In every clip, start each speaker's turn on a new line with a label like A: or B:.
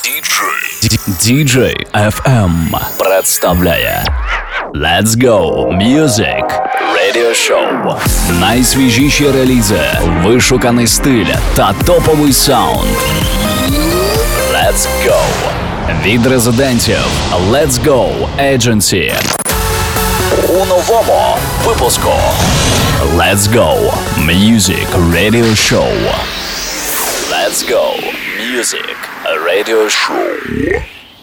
A: DJ FM представляє Let's Go Music Radio Show. Найсвіжіші релізи, вишуканий стиль та топовий саунд. Let's Go. Від резидентів Let's Go Agency. У новому випуску Let's Go Music Radio Show. Let's Go Music Radio Show.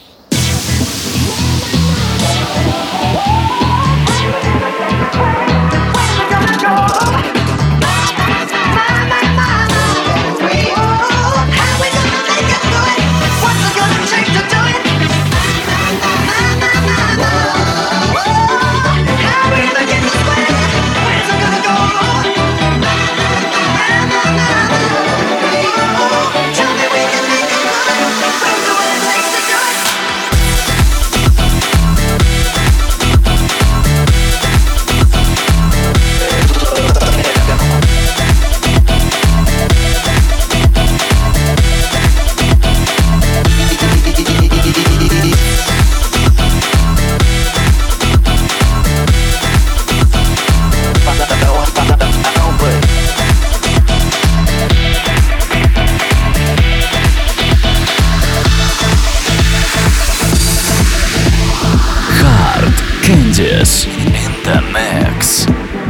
A: Candice in the mix.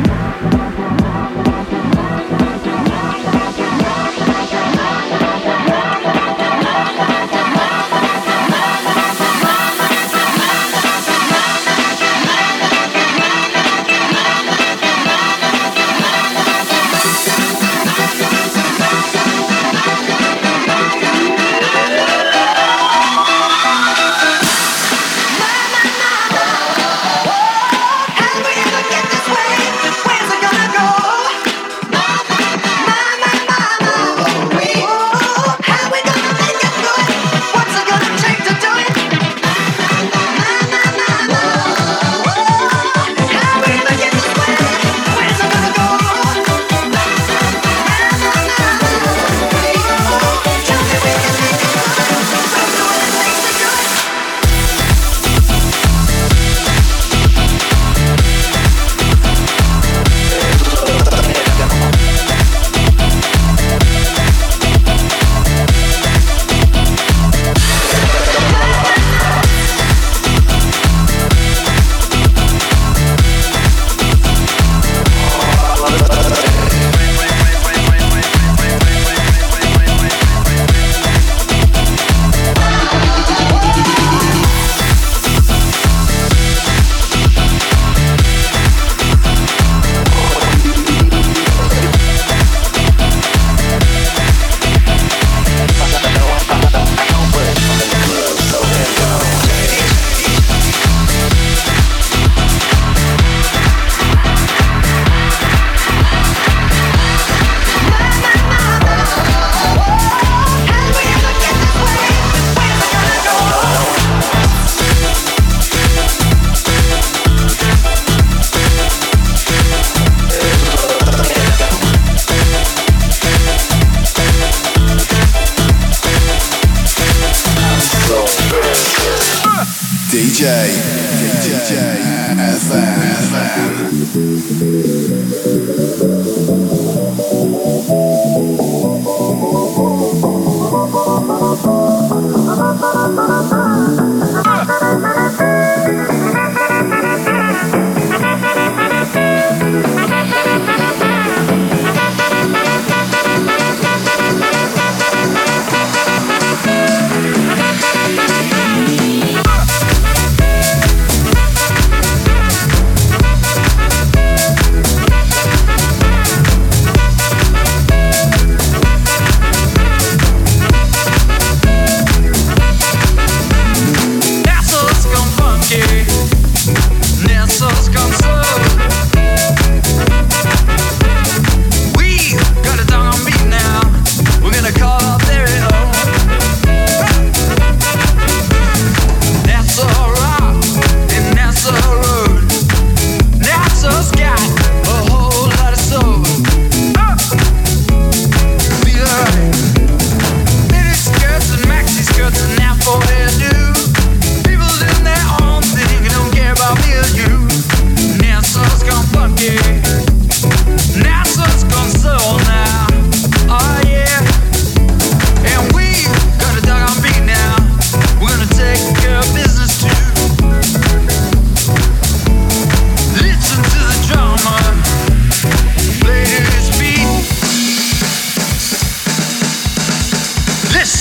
B: DJ FM.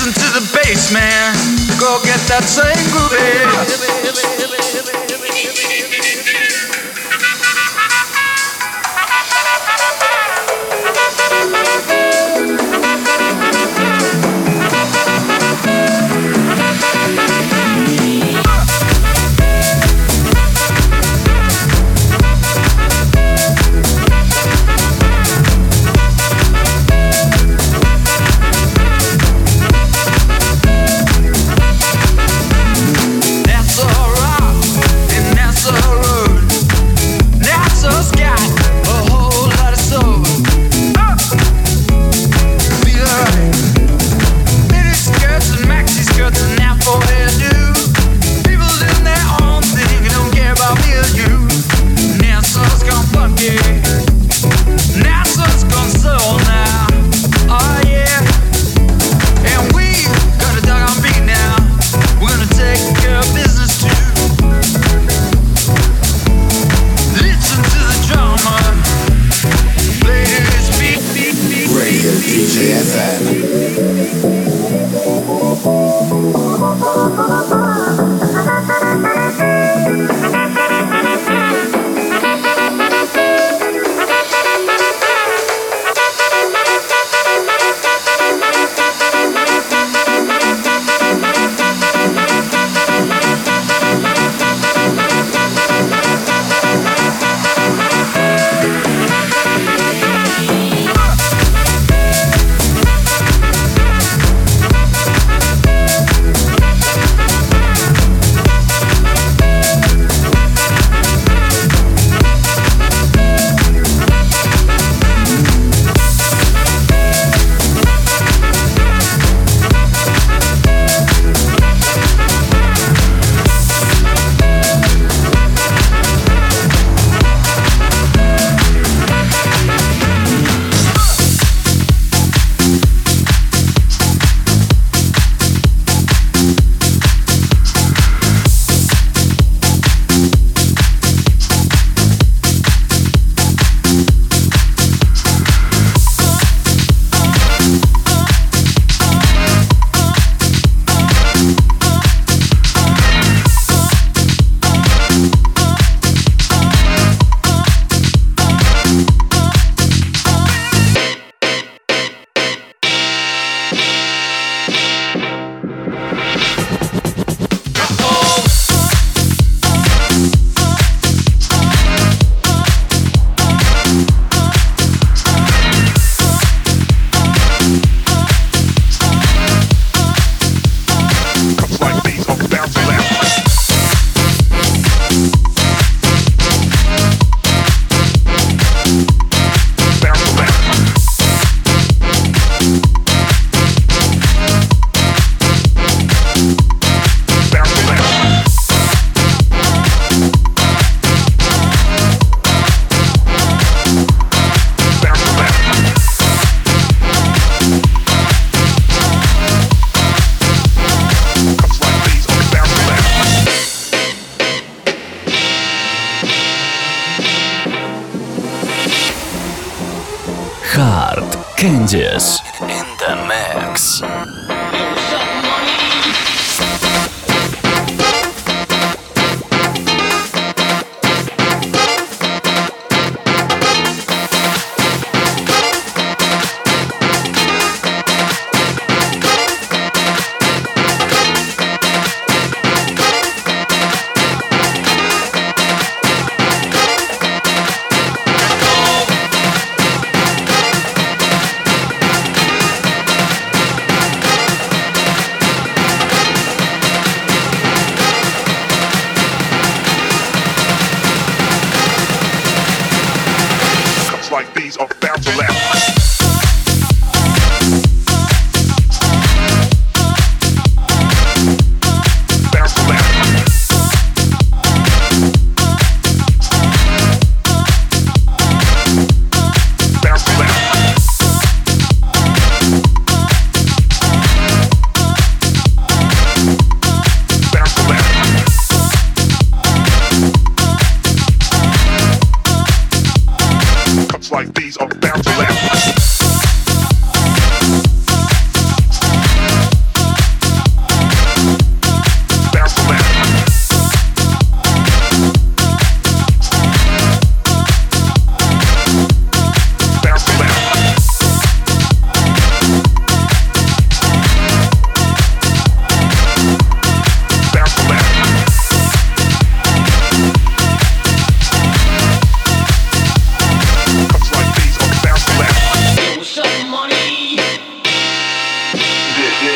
C: Listen to the bass, man. Go get that same groove.
A: Candies in the mix.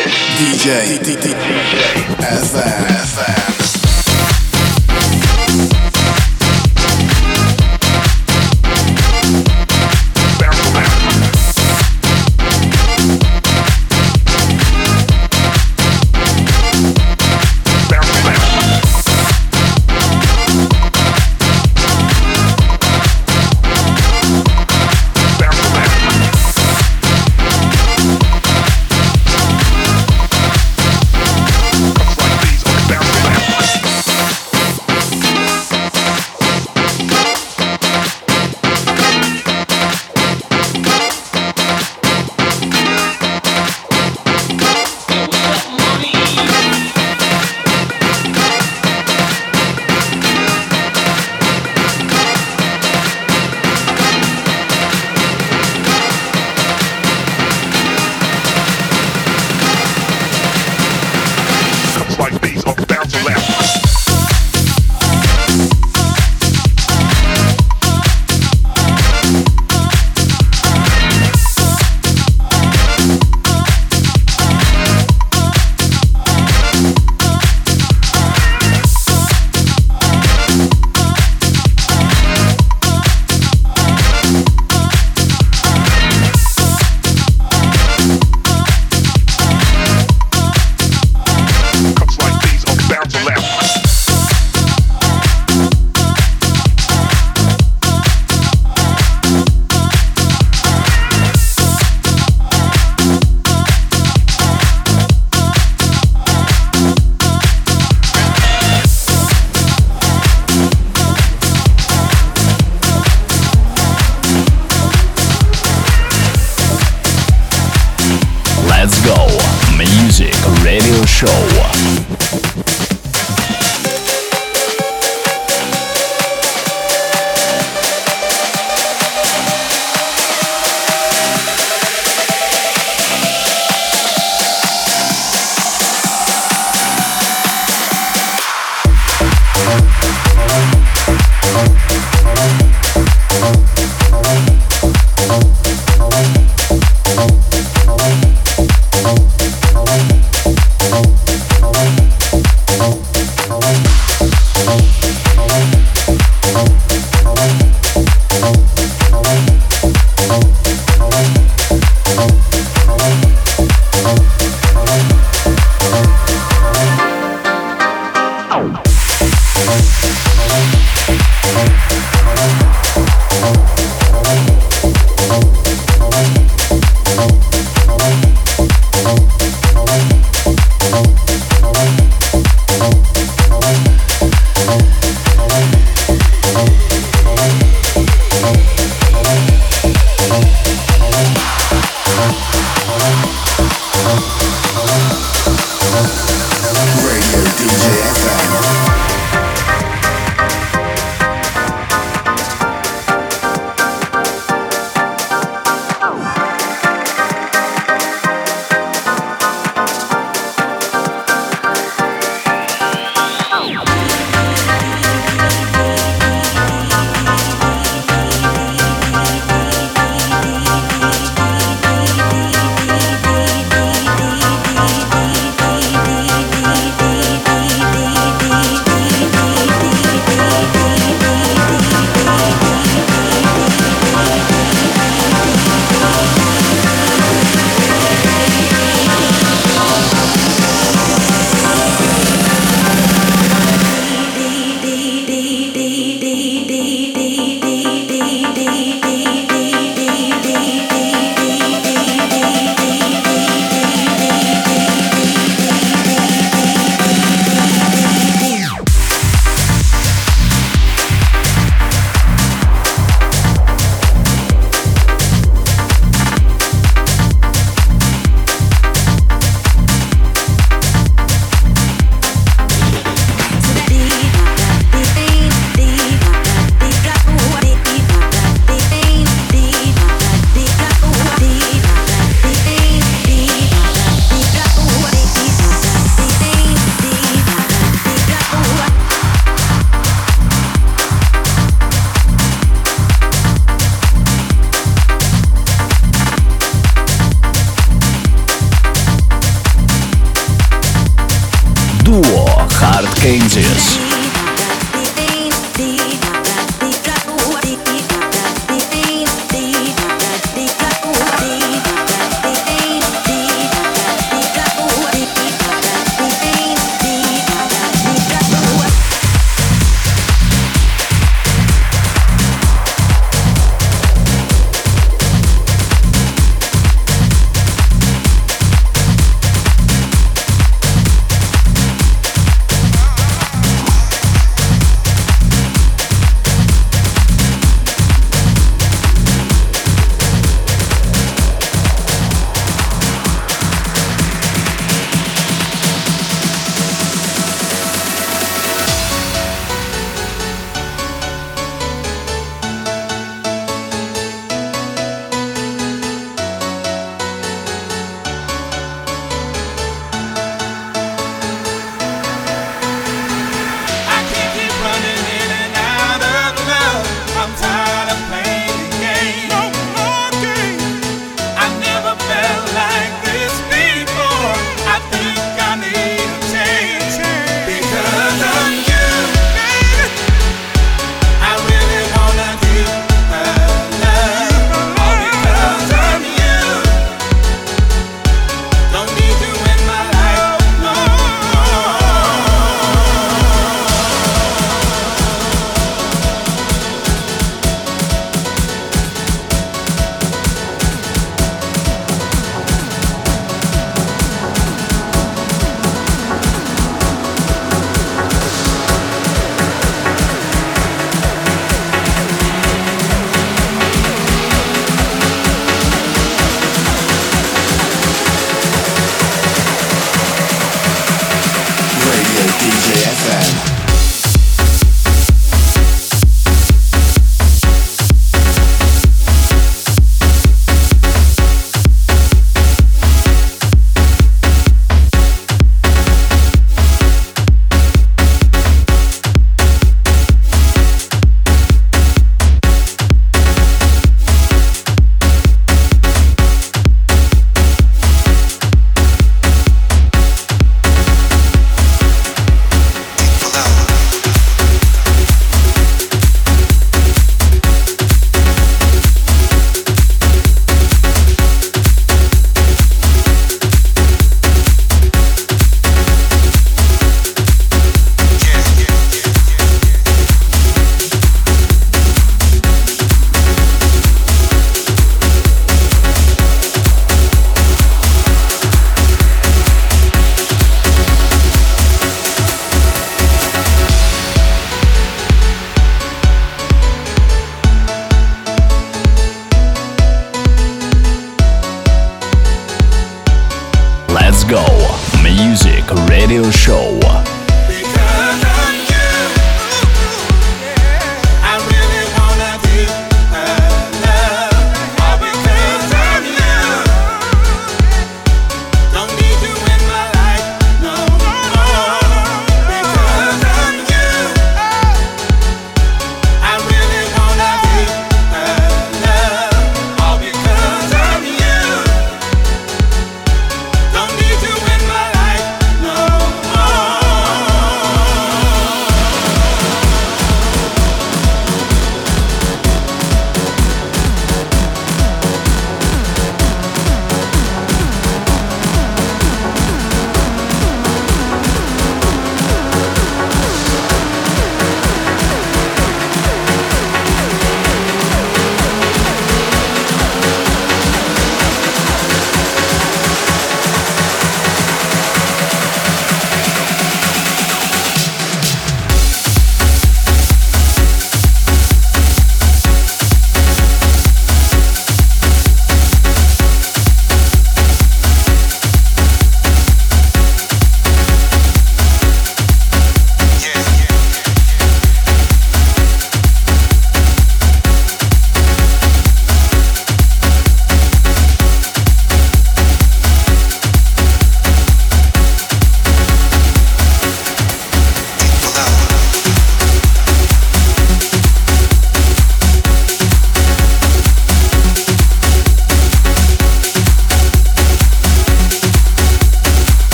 B: DJ FM.
A: duo Hard Kansas. Let's go Music Radio Show.
D: Don't need you in my life no more.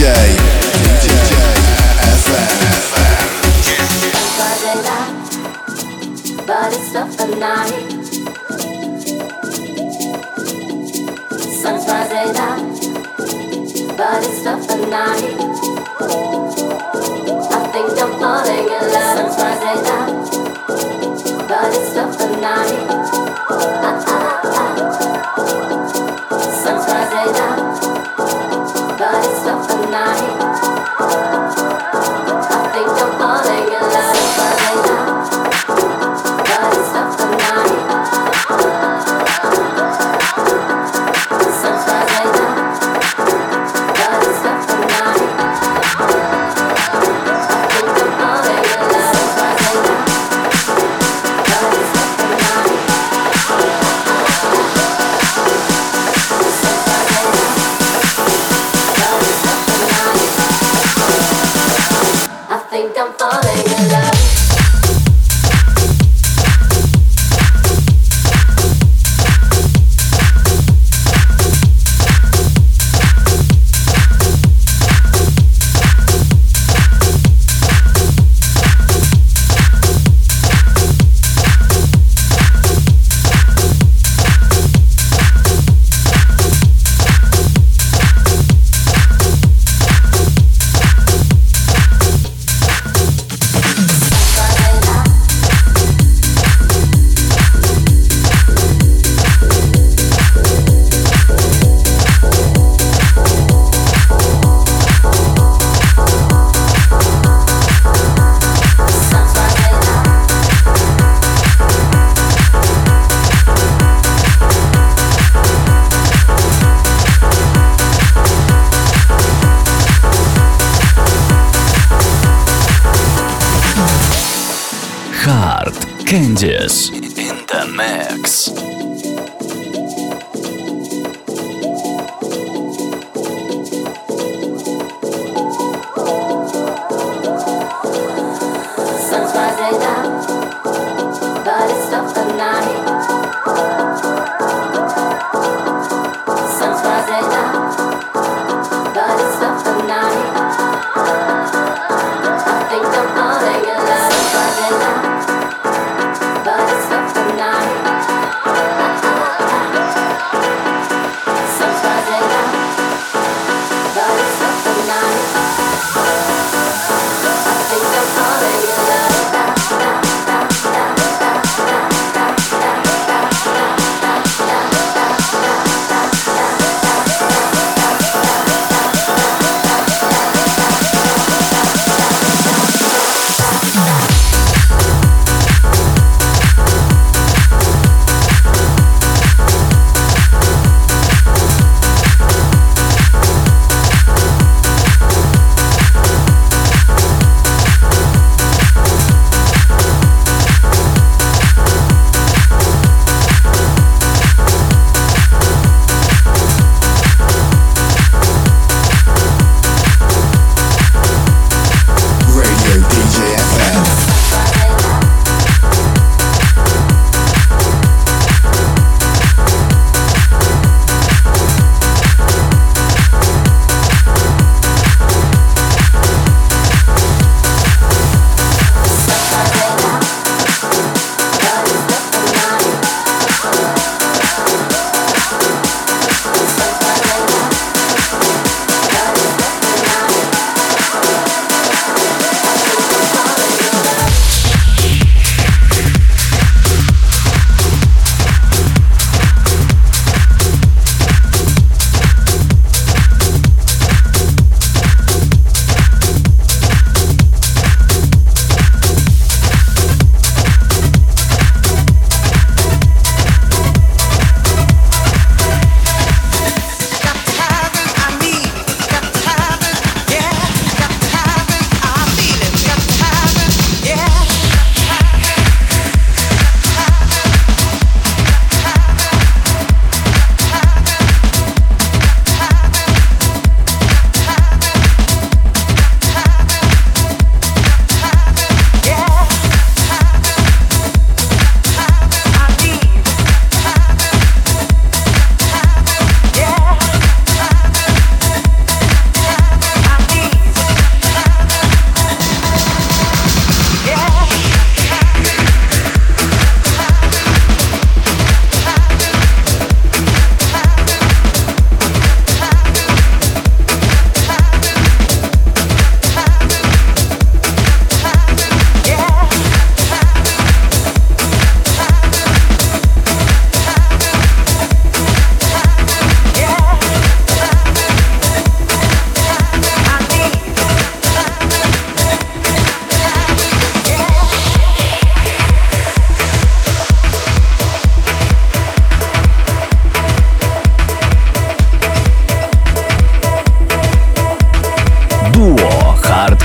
B: DJ FM.
D: Friday night, but it's not the night. Sun's Friday night, but it's not the night. I think I'm falling in love. Sun's Friday night, but it's not the night. Sun's Friday night, but it's not the night. I think I'm falling in love. Sun's Friday night, but it's not the night. Sun's Friday night, but it's not the night. I think I'm falling in love. Sun's Friday night, but it's not the night. Sun's Friday night, but it's not the night. I think I'm falling in love.
A: Hard Candies in the mix.
D: Sun's Friday night, but it's not the night. Sun's Friday night, but it's not the night. I think I'm falling in love. Sun's Friday night, but it's not the night.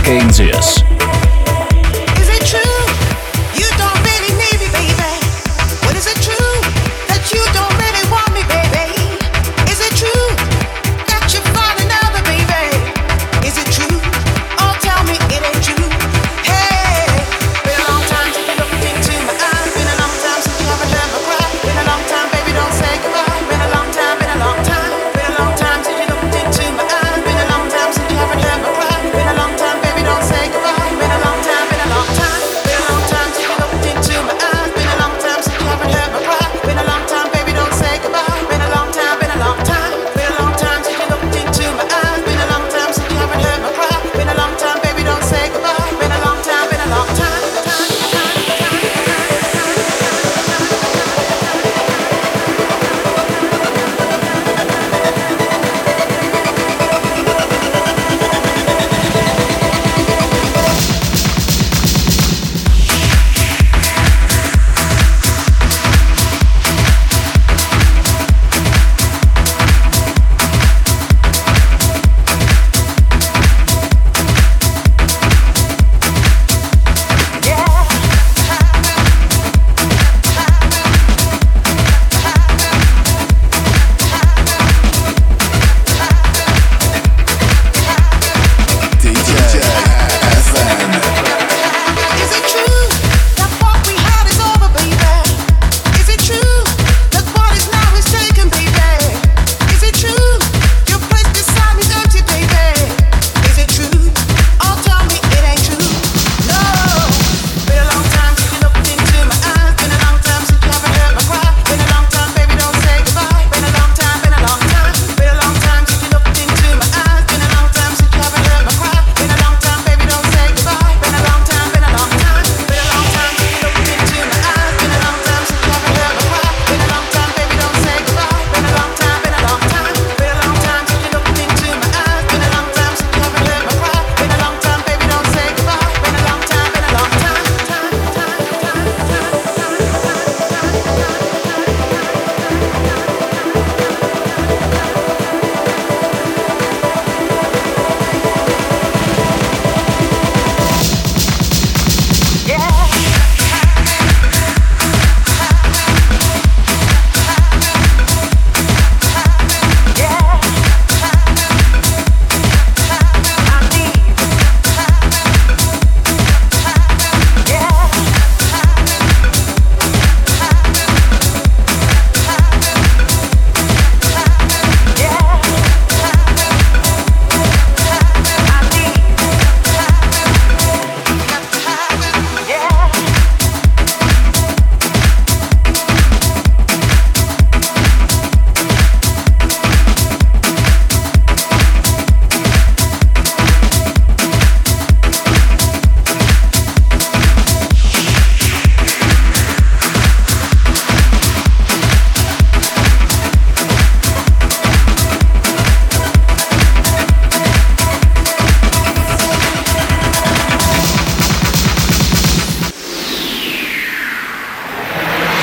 A: Kansas.
E: Is it true you don't really need me, baby? What is it true that you don't really want me, baby? Is it true that you find another, baby? Is it true? Oh, tell me it ain't true. Hey, been a long time since you looked into my eyes. Been a long time since you haven't heard me cry. Been a long time, baby, don't say goodbye. Been a long time, been a long time. Been a long time since you looked into my eyes. Been a long time since you haven't heard me cry. Been a long time, baby, don't say goodbye. Been a long time, been a long time. Been a long time since you looked into my eyes. Been a long time since you haven't heard me cry. Been a long time, baby, don't say goodbye. Been a long time, been a long time. Been a long time since you looked into my eyes. Been a long time since you haven't heard me cry. Been a long time, baby, don't say goodbye. Been a long time, been a long time. Is it true that what we had is over, baby? Is it true that what is now is taken, baby? Is it true your place beside me's empty, baby? Is it true? Oh, tell me it ain't true. No. Been a long time since you looked into my eyes. Been a long time since you haven't heard me cry. Been a long time, baby, don't say goodbye. Been a long time, been a long time. Been a long time since you looked into my eyes. Been a long time since you haven't heard me cry. Been a long time, baby, don't say goodbye. Been a long time, been a long time. Been a long time since you looked into my eyes. Been a long time since you haven't heard me cry. Been a long time, baby, don't say goodbye. Been a long time, been a long time. Been a long time since you looked into my eyes. Been a long time since you haven't heard me cry. Been a long time, baby, don't say goodbye. Been a long time, been a long time.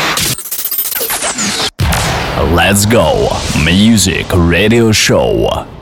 A: Let's go. Music Radio Show.